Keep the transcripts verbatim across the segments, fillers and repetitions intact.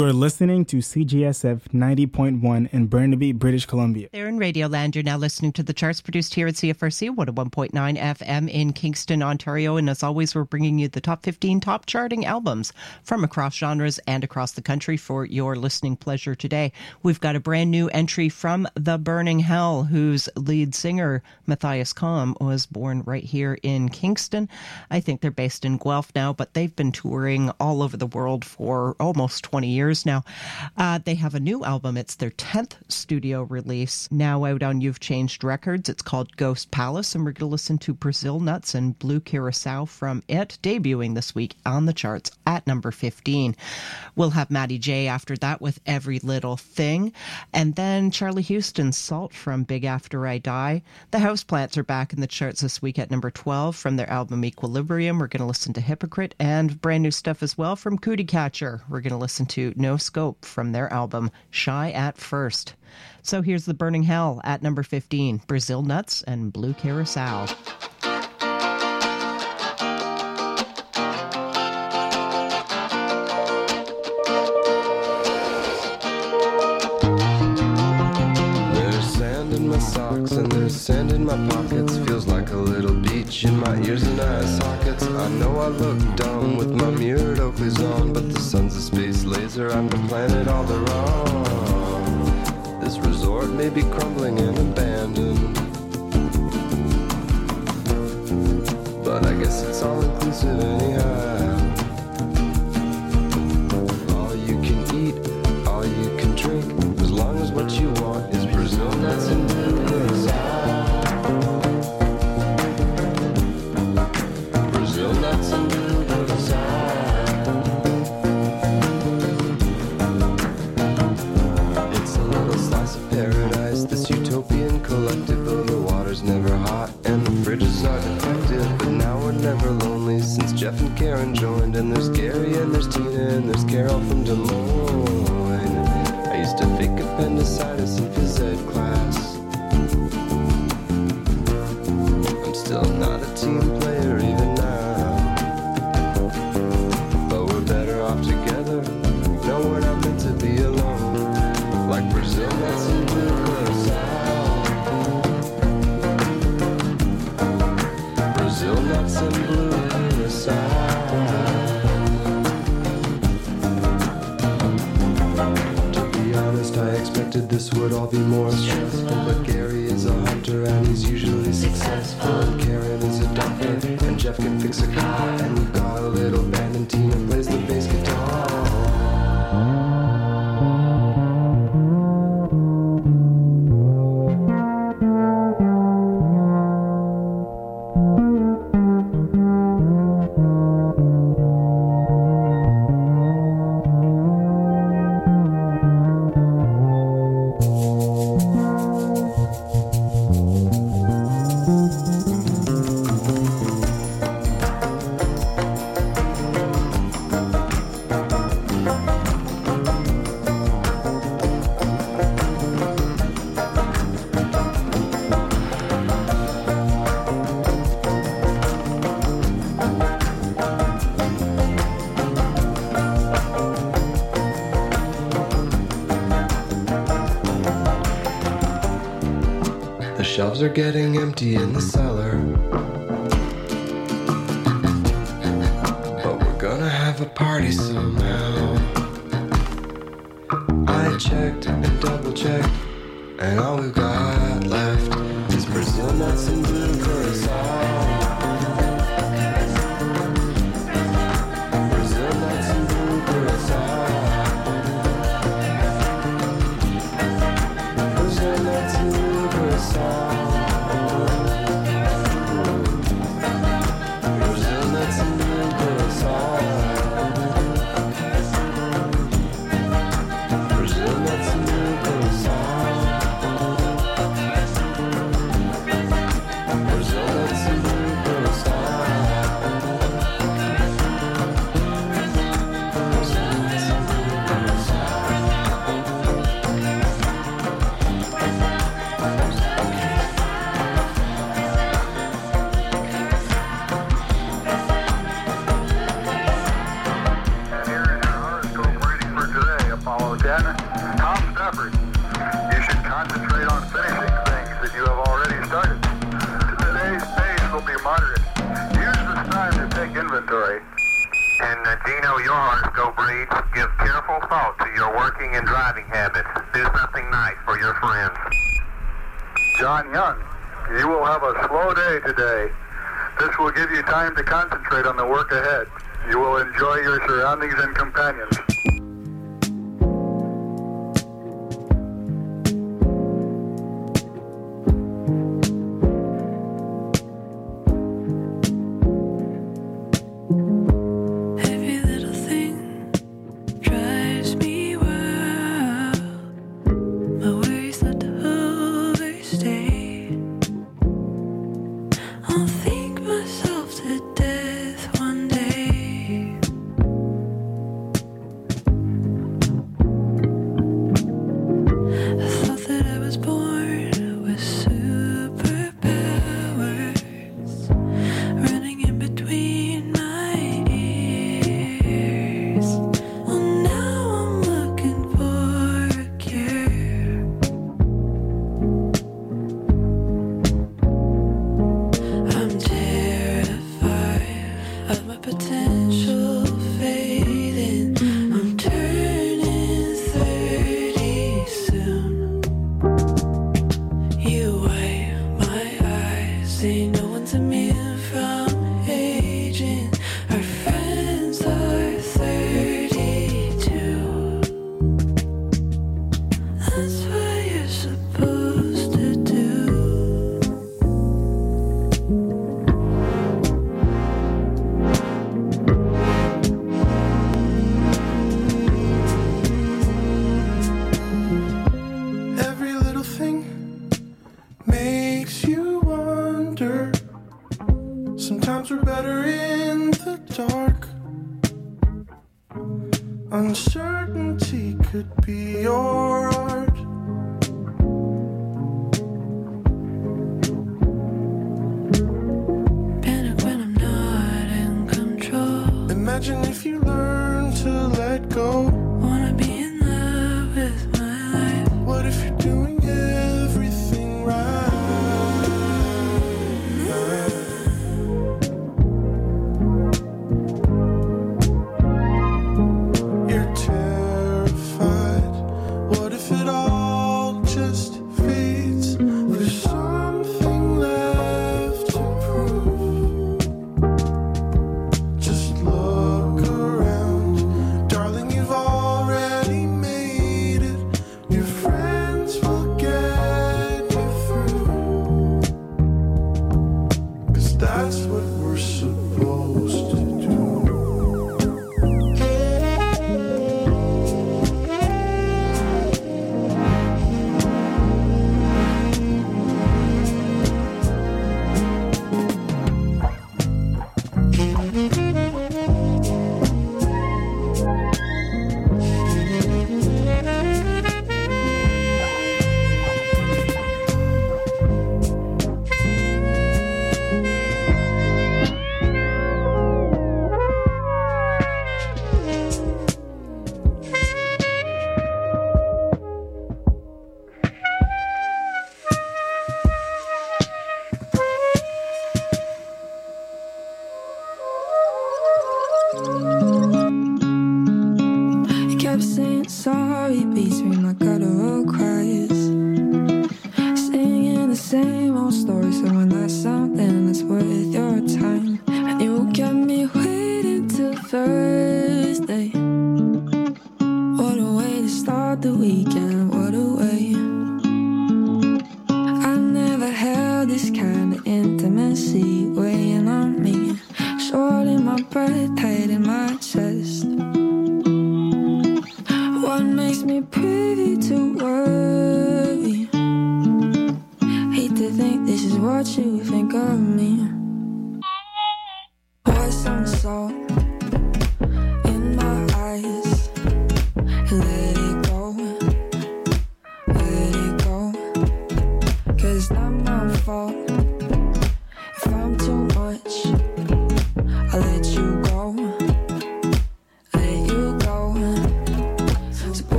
You're listening to C G S F ninety point one in Burnaby, British Columbia. There in Radioland, you're now listening to the charts produced here at C F R C one oh one point nine F M in Kingston, Ontario. And as always, we're bringing you the top fifteen top charting albums from across genres and across the country for your listening pleasure today. We've got a brand new entry from The Burning Hell, whose lead singer, Matthias Kalm, was born right here in Kingston. I think they're based in Guelph now, but they've been touring all over the world for almost twenty years now. Uh, they have a new album. It's their tenth studio release, now out on You've Changed Records. It's called Ghost Palace, and we're going to listen to Brazil Nuts and Blue Curacao from it, debuting this week on the charts at number fifteen. We'll have Matty J after that with Every Little Thing, and then Charlie Houston's Salt from Big After I Die. The Houseplants are back in the charts this week at number twelve from their album Equilibrium. We're going to listen to Hypocrite, and brand new stuff as well from Cootie Catcher. We're going to listen to No Scope from their album Shy at First. So here's The Burning Hell at number fifteen, Brazil Nuts and Blue Curacao. Socks and there's sand in my pockets. Feels like a little beach in my ears and eye sockets. I know I look dumb with my mirrored Oakleys on, but the sun's a space laser, I've been planning all the wrong. This resort may be crumbling and abandoned, but I guess it's all inclusive anyhow. All you can eat, all you can drink, as long as what you want is Brazil nuts and blue curacao. Brazil nuts and blue curacao. It's a little slice of paradise, this utopian collective, though the water's never hot and the fridges are defective. But now we're never lonely since Jeff and Karen joined, and there's Gary and there's Tina and there's Carol from Des Moines. I used to fake appendicitis in phys ed class. I'm still not a team player even now, but we're better off together. No, we're not meant to be alone, like Brazil nuts and blue curacao. Brazil nuts and blue curacao. I expected this would all be more stressful, but Gary is a hunter and he's usually successful, and Karen is a doctor and Jeff can fix a car, and we've got a little band and Tina plays the bass guitar. Shelves are getting empty in the cellar, but we're gonna have a party somehow. I checked and double checked, and all we've got left is Brazil nuts and blue curacao. Brazil nuts and blue curacao. Brazil nuts and blue curacao. Dino, your horoscope reads, give careful thought to your working and driving habits. Do something nice for your friends. John Young, you will have a slow day today. This will give you time to concentrate on the work ahead. You will enjoy your surroundings and companions. Uncertainty could be your art. Panic when I'm not in control. Imagine if you learn to let go. Wanna be in love with my life. What if you're doing everything right?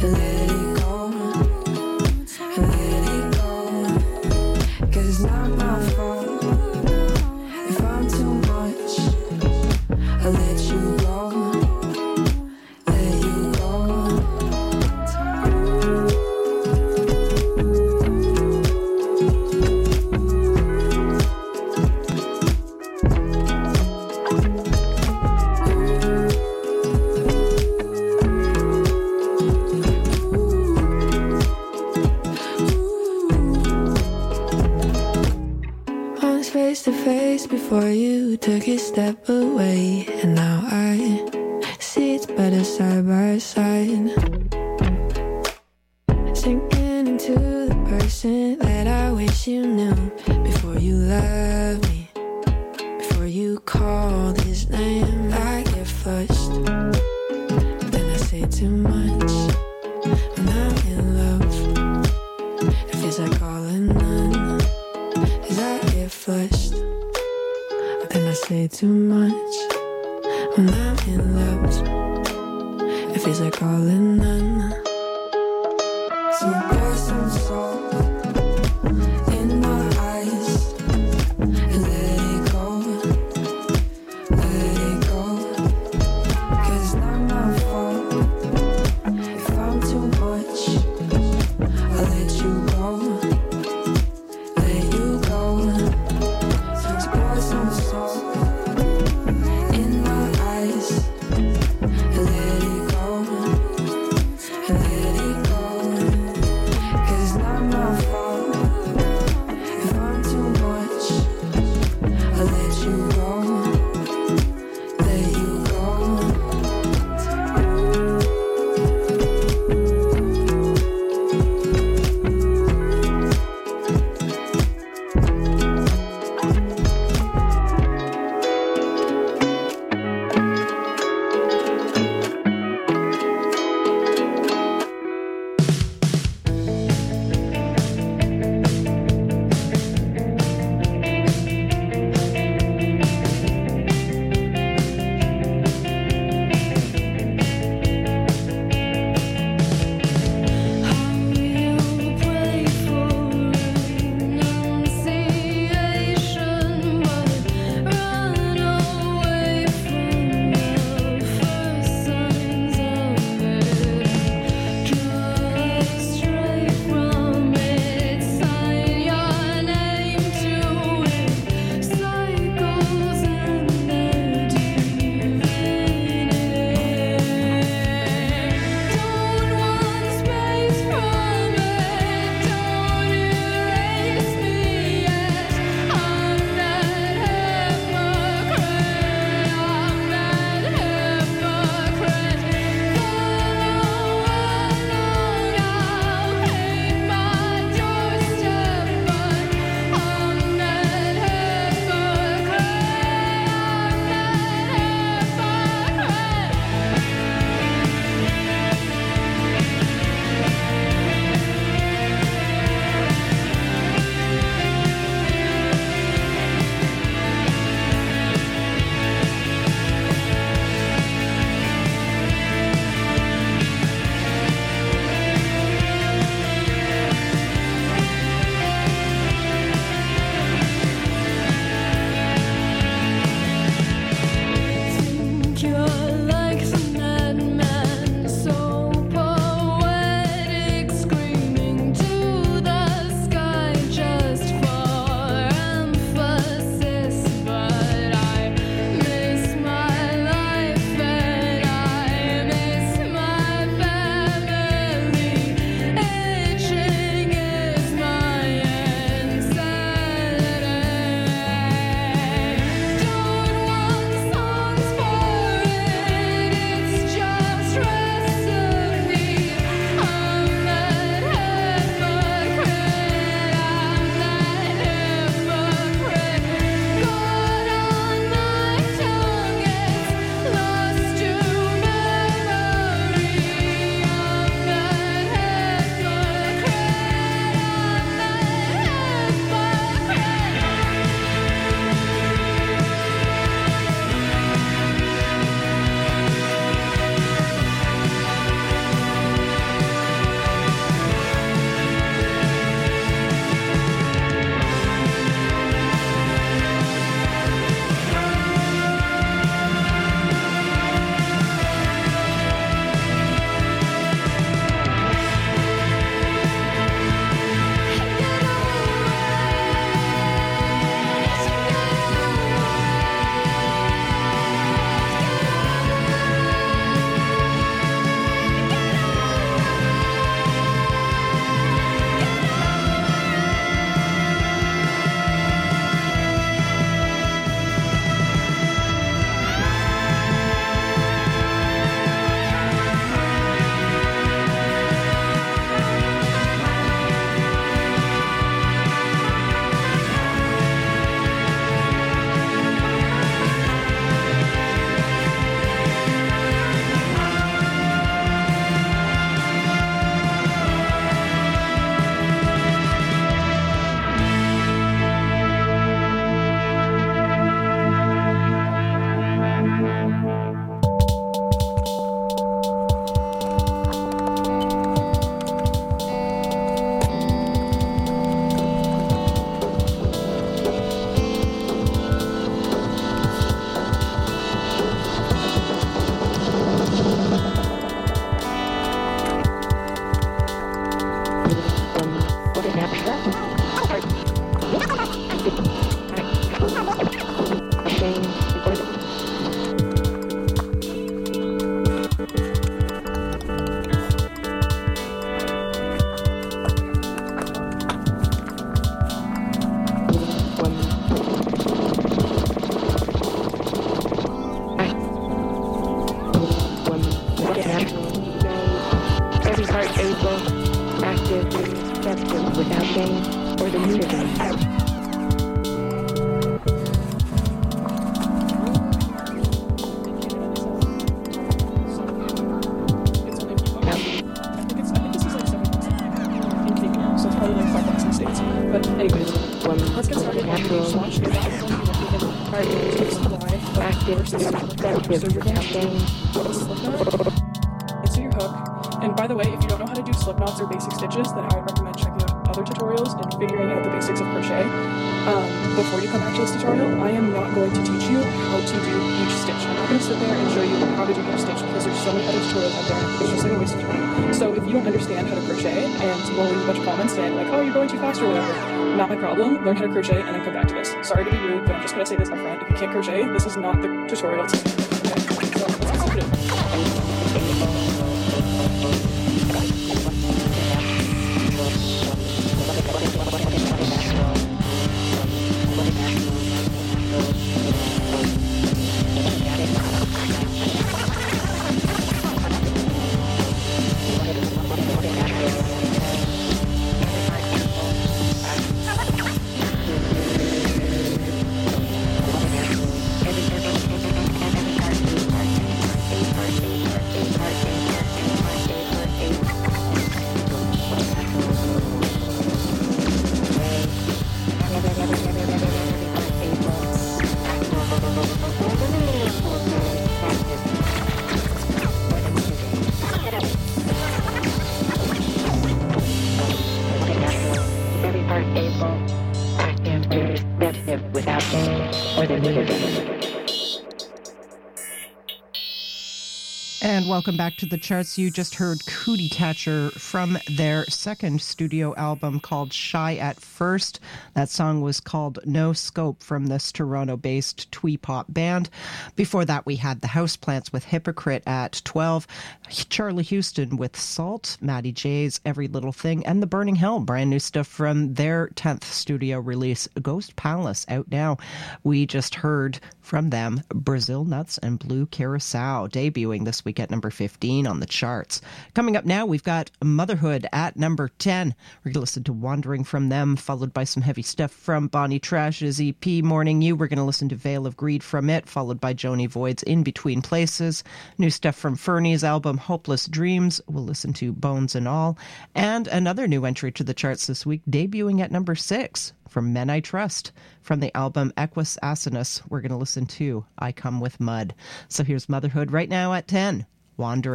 Not my before you took a step away, and now I see it's better side by side. Sinking into the person that I wish you knew before you love me, before you called his name. I get flushed, then I say too much. When I'm in love, it feels like all or none. As I get flushed, then I say too much. When I'm in love, it feels like all or none. So pour some salt in my eyes and let it go, let it go. 'Cause it's not my fault if I'm too much. I'll let you go, let you go. So pour some salt in my eyes and let it go, and let it go. 'Cause it's not able, active, receptive, without gain, or the music. But anyways, let's get started. Natural, active, receptive, without gain. Insert your hook. And by the way, if you don't know how to do slip knots or basic stitches, then I would recommend checking out other tutorials and figuring out the basics of crochet. Um, before you come back to this tutorial, I am not going to teach you how to do each stitch. I'm not going to sit there and show you how to do each stitch because there's so many other tutorials out there. It's just like a waste of time. So if you don't understand how to crochet and you want to leave a bunch of comments saying like, oh, you're going too fast or whatever, not my problem. Learn how to crochet and then come back to this. Sorry to be rude, but I'm just going to say this up front. If you can't crochet, this is not the tutorial to okay? So let's get started. And welcome back to the charts. You just heard Cootie Catcher from their second studio album called Shy at First. That song was called No Scope from this Toronto-based twee pop band. Before that, we had the Houseplants with Hypocrite at twelve, Charlie Houston with Salt, Matty J's Every Little Thing, and The Burning Hell, brand new stuff from their tenth studio release, Ghost Palace, out now. We just heard from them Brazil Nuts and Blue Carousel, debuting this week at number fifteen on the charts. Coming up now, we've got Motherhood at number ten. We're going to listen to Wandering from them, followed by some heavy stuff from Bonnie Trash's E P Morning You. We're going to listen to Veil of Greed from it, followed by Joni Void's In Between Places. New stuff from Fernie's album Hopeless Dreams. We'll listen to Bones and All. And another new entry to the charts this week, debuting at number six from Men I Trust. From the album Equus Asinus, we're going to listen to I Come With Mud. So here's Motherhood right now at ten, Wandering.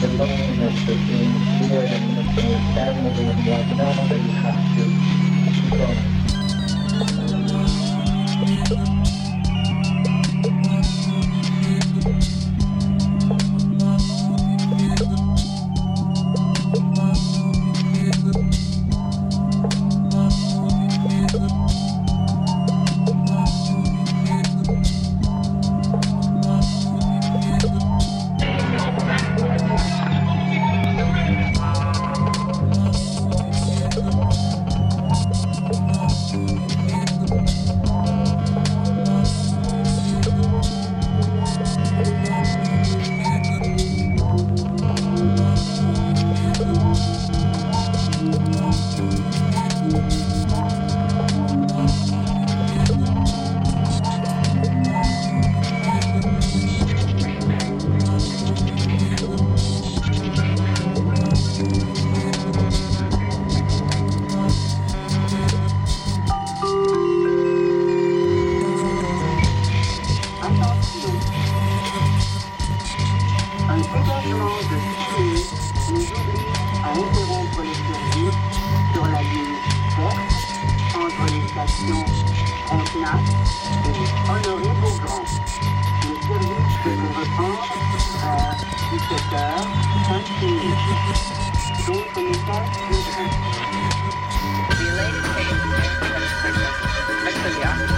the loneliness of being here and missing your family and whatnot, but you have to keep going. Related to